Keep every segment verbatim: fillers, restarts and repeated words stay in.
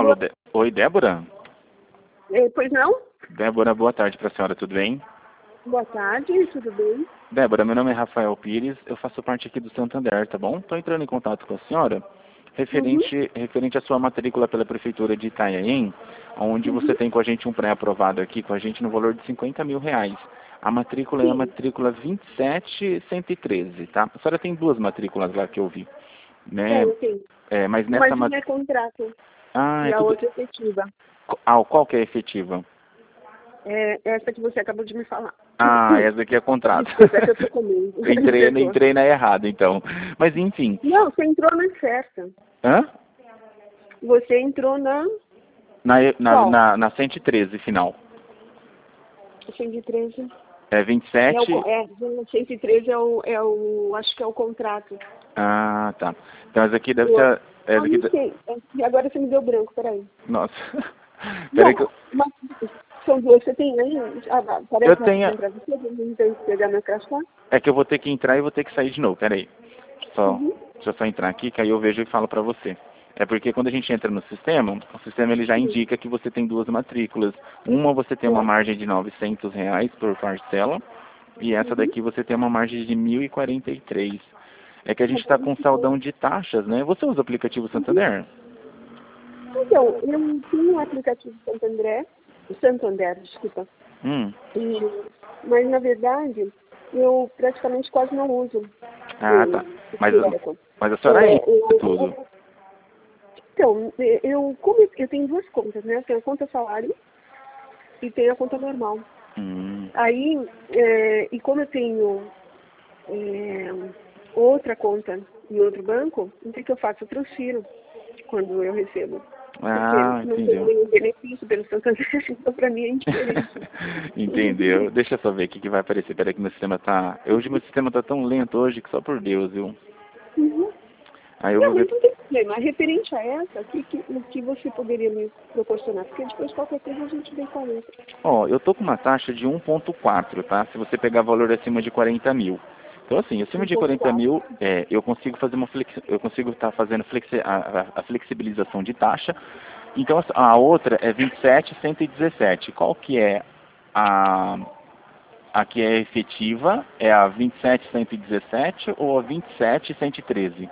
Alô, De... Oi, Débora? É, pois não? Débora, boa tarde para a senhora, tudo bem? Boa tarde, tudo bem? Débora, meu nome é Rafael Pires, eu faço parte aqui do Santander, tá bom? Estou entrando em contato com a senhora referente, Uhum. referente à sua matrícula pela Prefeitura de Itanhaém, onde Uhum. você tem com a gente um pré-aprovado aqui com a gente no valor de cinquenta mil reais. A matrícula é a Sim, matrícula vinte e sete cento e treze, tá? A senhora tem duas matrículas lá que eu vi, é, né? eu tenho. É, mas nessa Mas mat... não é contrato. Ah, E é a tudo... outra é efetiva. Ah, qual que é a efetiva? É essa que você acabou de me falar. Ah, essa aqui é contrato. Desculpa, é que eu tô comendo. Eu Me entrei, perdoa. entrei na errada, então. Mas enfim. Não, você entrou na certa. Hã? Você entrou na Na, na, qual? na, na cento e treze final. cento e treze. É vinte e É, o, sete. é, cento e treze é o, é o. Acho que é o contrato. Ah, tá. Então essa aqui deve O ser. outro. a- Essa Ah, aqui. não de- sei. É, agora você me deu branco, peraí. Nossa. Peraí Bom, que eu. mas são duas. Você tem aí? Ah, vai, Eu parece tenho. rapidinho pra você, eu não tenho que pegar meu crachá. É que eu vou ter que entrar e vou ter que sair de novo. Peraí. Só. Uhum. Deixa eu só entrar aqui, que aí eu vejo e falo pra você. É porque quando a gente entra no sistema, o sistema ele já Sim. indica que você tem duas matrículas. Uma você tem uma É. margem de novecentos reais por parcela. E essa Uhum. daqui você tem uma margem de mil e quarenta e três. É que a gente Mas está aí com ficou. saldão de taxas, né? Você usa o aplicativo Uhum. Santander? Então, eu tinha um aplicativo Santo André, Santander, desculpa. Hum. E, mas, na verdade, eu praticamente quase não uso Ah, tá. o, o Mas, direto. mas a senhora É, entra tudo. eu, então, eu, como eu tenho duas contas, né? Eu tenho a conta salário e tenho a conta normal. Hum. Aí, é, e como eu tenho é, outra conta em outro banco, o que, que eu faço? Eu transfiro quando eu recebo. Porque Ah, não tem entendeu. nenhum benefício pelo Santander, então para mim é indiferente. Entendeu. Deixa eu só ver o que, que vai aparecer. Peraí que meu sistema tá... Hoje meu sistema tá tão lento hoje que só por Deus, viu? Uhum. Aí eu Não, vou mas ver... não tem problema. Referente a essa, o que, que, o que você poderia me proporcionar? Porque depois qualquer coisa a gente vem com a letra. Ó, eu tô com uma taxa de um ponto quatro, tá? Se você pegar valor acima de quarenta mil. Então, assim, acima de quarenta um ponto quatro. mil, é, eu consigo fazer uma flexi eu consigo estar fazendo flexi a, a- a flexibilização de taxa. Então, a a outra é vinte e sete cento e dezessete. Qual que é a, a que é efetiva? É a vinte e sete cento e dezessete ou a vinte e sete cento e treze?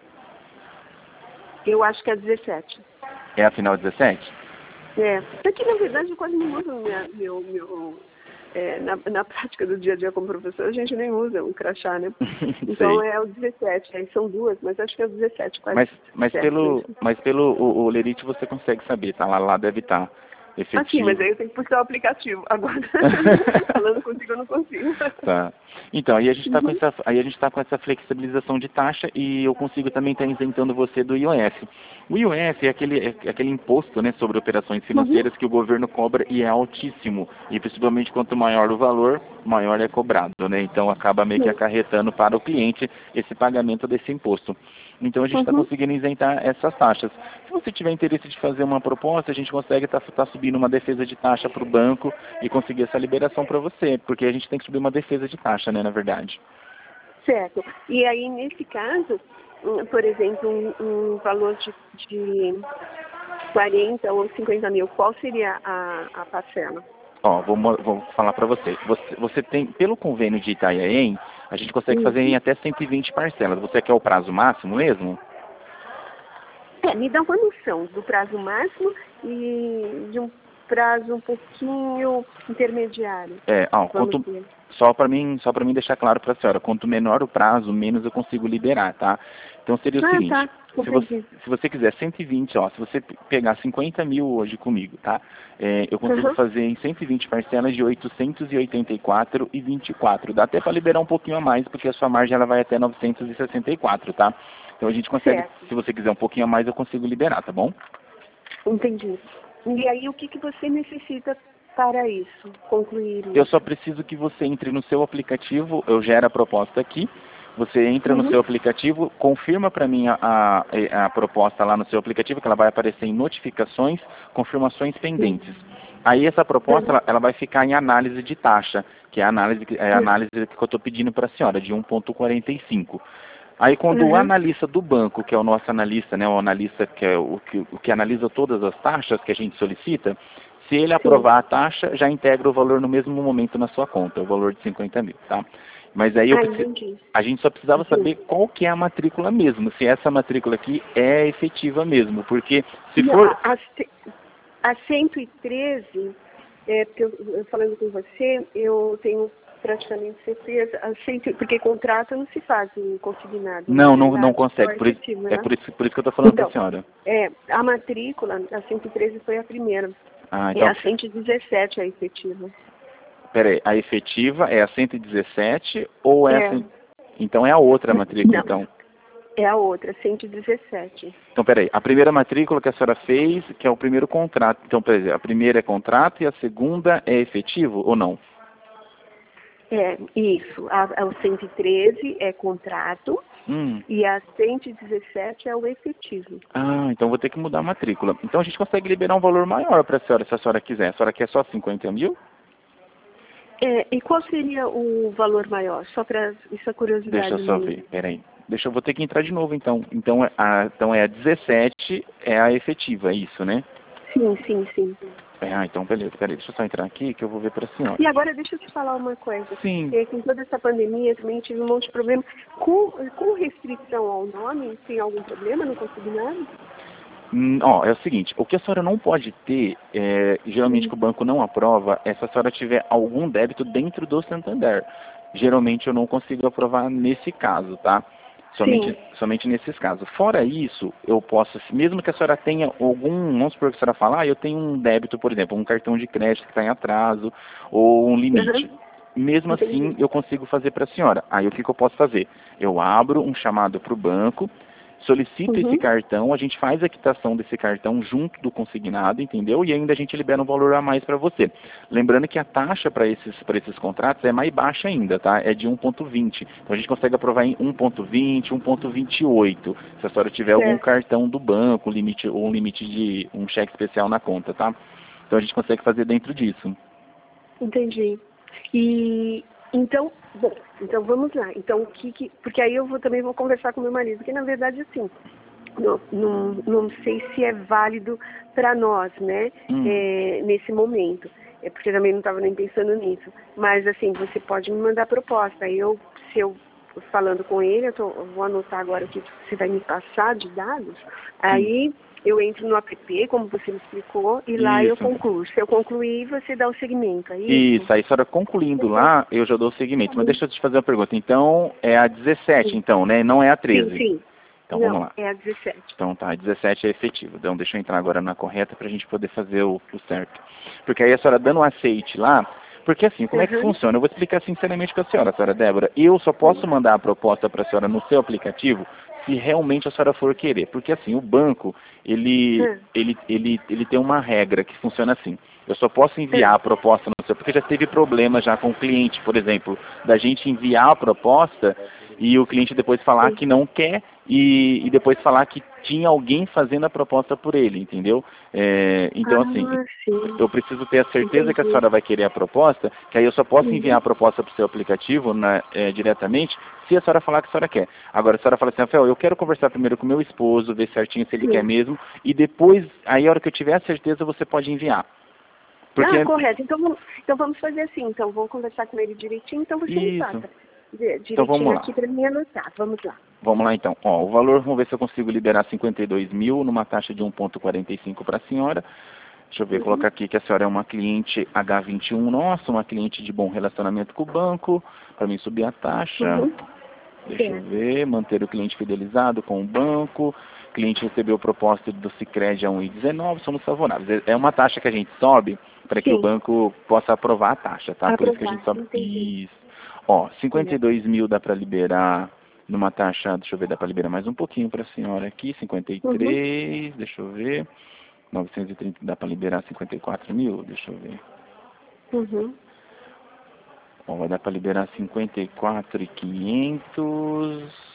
Eu acho que é dezessete. É a final dezessete? É. Aqui, na verdade, eu quase não uso minha, meu... meu é, na, na prática do dia a dia como professor, a gente nem usa o crachá, né? Então Sei. é o dezessete. Aí são duas, mas acho que é o dezessete, quase Mas, mas certo pelo, mesmo. mas pelo o, o Lerite você consegue saber, tá? Lá, lá deve estar Aqui, mas efetivo. aí eu tenho que puxar o aplicativo. Agora, falando contigo, eu não consigo. Tá. Então, aí a gente está com Uhum. essa, aí a gente tá com essa flexibilização de taxa e eu consigo também estar isentando você do I O F. O I O F é aquele, é aquele imposto, né, sobre operações Uhum. financeiras que o governo cobra e é altíssimo. E principalmente quanto maior o valor, maior é cobrado, né? Então acaba meio que Sim. acarretando para o cliente esse pagamento desse imposto. Então a gente está Uhum. conseguindo isentar essas taxas. Se você tiver interesse de fazer uma proposta, a gente consegue estar tá, tá subindo uma defesa de taxa para o banco e conseguir essa liberação para você, porque a gente tem que subir uma defesa de taxa, né, na verdade. Certo. E aí, nesse caso, hum, por exemplo, um, um valor de, de quarenta ou cinquenta mil, qual seria a, a parcela? Ó, vou, mo- vou falar para você. você. Você tem, pelo convênio de Itanhaém, a gente consegue fazer em Uhum. até cento e vinte parcelas. Você quer o prazo máximo mesmo? É, me dá uma noção do prazo máximo e de um prazo um pouquinho intermediário, É, ó, vamos quanto, dizer. só para mim, só para mim deixar claro para a senhora, quanto menor o prazo, menos eu consigo liberar, tá? Então seria o Ah, seguinte, tá, se você, compreendi. se você quiser cento e vinte, ó, se você pe- pegar cinquenta mil hoje comigo, tá? É, eu consigo Uhum. fazer em cento e vinte parcelas de oitocentos e oitenta e quatro e vinte e quatro. Dá até para liberar um pouquinho a mais, porque a sua margem ela vai até novecentos e sessenta e quatro, tá? Então a gente consegue, Certo, se você quiser um pouquinho a mais, eu consigo liberar, tá bom? entendi. E aí, o que, que você necessita para isso, concluir Eu só isso? preciso que você entre no seu aplicativo, eu gero a proposta aqui, você entra no Uhum. seu aplicativo, confirma para mim a, a, a proposta lá no seu aplicativo, que ela vai aparecer em notificações, confirmações Sim. pendentes. Aí essa proposta, Uhum. ela, ela vai ficar em análise de taxa, que é a análise, que- é a Uhum. análise que eu estou pedindo para a senhora, de um ponto quarenta e cinco. Aí quando o Uhum. analista do banco, que é o nosso analista, né, o analista que é o que, o que analisa todas as taxas que a gente solicita, se ele Sim. aprovar a taxa, já integra o valor no mesmo momento na sua conta, o valor de cinquenta mil, tá? Mas aí eu Ah, preciso, entendi. a gente só precisava Sim. saber qual que é a matrícula mesmo, se essa matrícula aqui é efetiva mesmo, porque se Não, for... a, a, ce- a cento e treze, é, porque eu, eu falando com você, eu tenho praticamente certeza, a cento, porque contrato não se faz em consignado, na Não, não, não verdade, só consegue, por isso, efetivo, é né? por isso, por isso que eu estou falando para a Então, senhora. é, a matrícula, a cento e treze foi a primeira, Ah, é então, a cento e dezessete a efetiva. peraí, a efetiva é a cento e dezessete ou é a... É, cem- Então é a outra matrícula, não, então. é a outra, cento e dezessete. Então, peraí, a primeira matrícula que a senhora fez, que é o primeiro contrato. Então, por exemplo, a primeira é contrato e a segunda é efetivo ou não? É, isso. A, a o cento e treze é contrato Hum. e a cento e dezessete é o efetivo. Ah, então vou ter que mudar a matrícula. Então a gente consegue liberar um valor maior para a senhora, se a senhora quiser. A senhora quer só cinquenta mil? É, e qual seria o valor maior? Só para isso é Deixa eu curiosidade só minha. ver, peraí. Deixa eu vou ter que entrar de novo então. Então, é a, então é a dezessete, é a efetiva, é isso, né? Sim, sim, sim. É, ah, então beleza, peraí, deixa eu só entrar aqui que eu vou ver para a senhora. E agora deixa eu te falar uma coisa. Sim. É, com toda essa pandemia também tive um monte de problema. Com, com restrição ao nome, tem algum problema no consignado? Hum, ó, é o seguinte, o que a senhora não pode ter, é, geralmente que o banco não aprova, é se a senhora tiver algum débito dentro do Santander. Geralmente eu não consigo aprovar nesse caso, tá? Somente, Sim. somente nesses casos. Fora isso, eu posso, mesmo que a senhora tenha algum, vamos supor que a senhora fala, ah, eu tenho um débito, por exemplo, um cartão de crédito que está em atraso, ou um limite. Uhum. Mesmo assim, Entendi. eu consigo fazer para a senhora. Aí o que, que eu posso fazer? Eu abro um chamado para o banco, solicito esse Uhum. cartão, a gente faz a quitação desse cartão junto do consignado, entendeu? E ainda a gente libera um valor a mais para você. Lembrando que a taxa para esses, para esses contratos é mais baixa ainda, tá? É de um ponto vinte. Então a gente consegue aprovar em um ponto vinte, um ponto vinte e oito, se a senhora tiver algum Certo. cartão do banco, um limite, ou um limite de um cheque especial na conta, tá? Então a gente consegue fazer dentro disso. Entendi. E então, bom, então vamos lá. Então o que, que porque aí eu vou, também vou conversar com meu marido, porque na verdade assim, não, não, não sei se é válido para nós, né, Hum. é, nesse momento. É porque eu também não estava nem pensando nisso. Mas assim, você pode me mandar proposta. Aí eu, se eu falando com ele, eu, tô, eu vou anotar agora o que você vai me passar de dados. Sim. Aí eu entro no app, como você me explicou, e lá eu Isso. concluo. Se eu concluir, você dá o segmento, é isso? Isso, aí a senhora concluindo lá, eu já dou o segmento. Mas deixa eu te fazer uma pergunta. Então, é a dezessete, Sim, então, né? Não é a sim. treze. sim. Então, vamos Não, lá. é a dezessete. Então, tá, a dezessete é efetivo. Então, deixa eu entrar agora na correta para a gente poder fazer o, o certo. Porque aí a senhora dando um aceite lá, porque assim, como é que Uhum. funciona? Eu vou explicar sinceramente para a senhora, senhora Débora. Eu só posso mandar a proposta para a senhora no seu aplicativo se realmente a senhora for querer. Porque assim, o banco, ele, Hum, ele, ele, ele tem uma regra que funciona assim. Eu só posso enviar hum. a proposta no seu, porque já teve problema já com o cliente, por exemplo, da gente enviar a proposta e o cliente depois falar Sim. que não quer e, e depois falar que tinha alguém fazendo a proposta por ele, entendeu? É, então, assim, Ah, sim. eu preciso ter a certeza que a Entendi. senhora vai querer a proposta, que aí eu só posso enviar Uhum. a proposta para o seu aplicativo na, é, diretamente, se a senhora falar que a senhora quer. Agora, a senhora fala assim, Rafael, eu quero conversar primeiro com meu esposo, ver certinho se ele quer Sim. mesmo, e depois, aí a hora que eu tiver a certeza, você pode enviar. Ah, Porque, correto. Então vamos, então vamos fazer assim. Então vou conversar com ele direitinho. Então você me isso. passa di- Então vamos direitinho lá. aqui para mim anotar. Vamos lá. Vamos lá então. Ó, o valor, vamos ver se eu consigo liberar cinquenta e dois mil numa taxa de um ponto quarenta e cinco para a senhora. Deixa eu ver, Uhum. colocar aqui que a senhora é uma cliente H vinte e um nossa, uma cliente de bom relacionamento com o banco, para mim subir a taxa. Uhum. Deixa eu Certo. ver, manter o cliente fidelizado com o banco, cliente recebeu proposta do Sicredi a um vírgula dezenove, somos favoráveis. É uma taxa que a gente sobe para que o Sim. banco possa aprovar a taxa, tá? Por isso que a gente Aprovar. sobe. Entendi. Isso. Ó, cinquenta e Certo. dois mil dá para liberar numa taxa, deixa eu ver, dá para liberar mais um pouquinho para a senhora aqui, cinquenta e Uhum. três, deixa eu ver, novecentos e trinta dá para liberar cinquenta e quatro mil, deixa eu ver. Uhum. Bom, vai dar para liberar cinquenta e quatro mil e quinhentos.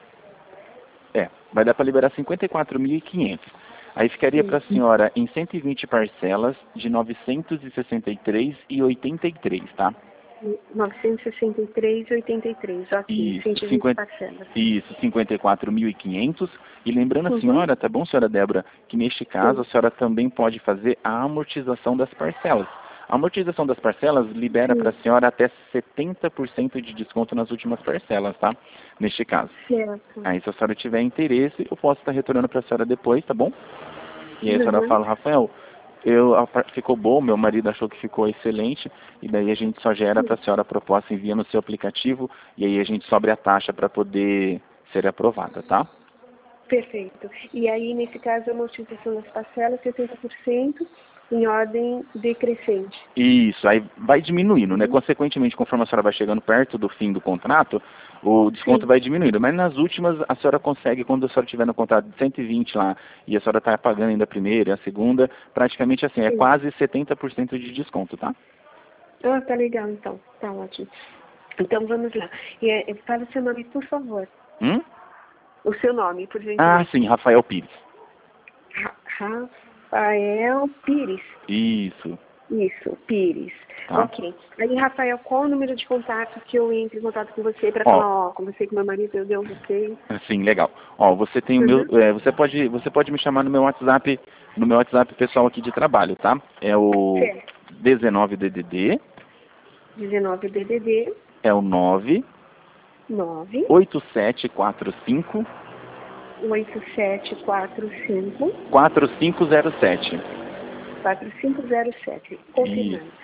É, vai dar para liberar cinquenta e quatro mil e quinhentos. Aí ficaria para a Sim. senhora em cento e vinte parcelas de novecentos e sessenta e três reais e oitenta e três, tá? novecentos e sessenta e três e oitenta e três, ok. Isso, cento e vinte cinquenta, parcelas. isso, cinquenta e quatro mil e quinhentos. E lembrando a Uhum. senhora, tá bom, senhora Débora, que neste caso Sim. a senhora também pode fazer a amortização das parcelas. A amortização das parcelas libera para a Sim. senhora até setenta por cento de desconto nas últimas parcelas, tá? Neste caso. Certo. Aí, se a senhora tiver interesse, eu posso estar retornando para a senhora depois, tá bom? E aí a senhora Uhum. fala, Rafael, eu, a par- ficou bom, meu marido achou que ficou excelente, e daí a gente só gera para a senhora a proposta, envia no seu aplicativo, e aí a gente sobe a taxa para poder ser aprovada, tá? Perfeito. E aí, nesse caso, a amortização das parcelas, setenta por cento em ordem decrescente. Isso, aí vai diminuindo, né? Uhum. Consequentemente, conforme a senhora vai chegando perto do fim do contrato, o desconto Sim. vai diminuindo. Mas nas últimas, a senhora consegue, quando a senhora tiver no contrato de cento e vinte lá, e a senhora está pagando ainda a primeira e a segunda, praticamente assim, é Sim. quase setenta por cento de desconto, tá? Ah, tá legal, então. Tá ótimo. Então, vamos lá. E, é, fala o seu nome, por favor. Hum? O seu nome, por Ah, gentileza. sim, Rafael Pires. Ra- Rafael Pires. Isso, Isso, Pires. tá? Ok. Aí, Rafael, qual o número de contato que eu entre em contato com você para Ó, falar, ó, conversei com meu marido, eu deu você. sim, legal. Ó, você tem o meu, Uhum. é, você pode, você pode me chamar no meu WhatsApp, no meu WhatsApp pessoal aqui de trabalho, tá? É o Certo. dezenove D D D, dezenove D D D é o nove nove oito sete quatro cinco oito sete quatro cinco quatro cinco zero sete. quatro cinco zero sete. Isso, Confirmando.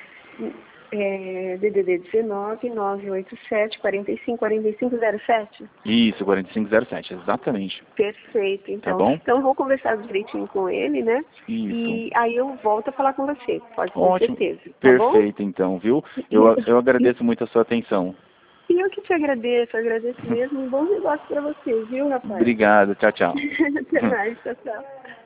É, D D D dezenove nove oito sete quatro cinco quatro cinco zero sete. isso, quatro cinco zero sete, exatamente. Perfeito, Tá então. bom? Então eu vou conversar direitinho com ele, né? Isso. E aí eu volto a falar com você, pode ter Ótimo. certeza, tá bom? Perfeito, então, viu? Eu, eu agradeço muito a sua atenção. E eu que te agradeço, agradeço mesmo. Um bom negócio para você, viu, Rafael? Obrigado, tchau, tchau. Até mais, tchau, tchau.